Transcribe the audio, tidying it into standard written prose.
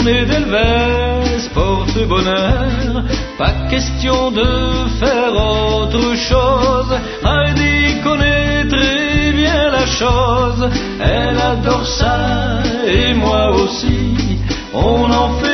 D'Elvès porte-bonheur, pas question de faire autre chose. Heidi connaît très bien la chose, elle adore ça et moi aussi, on en fait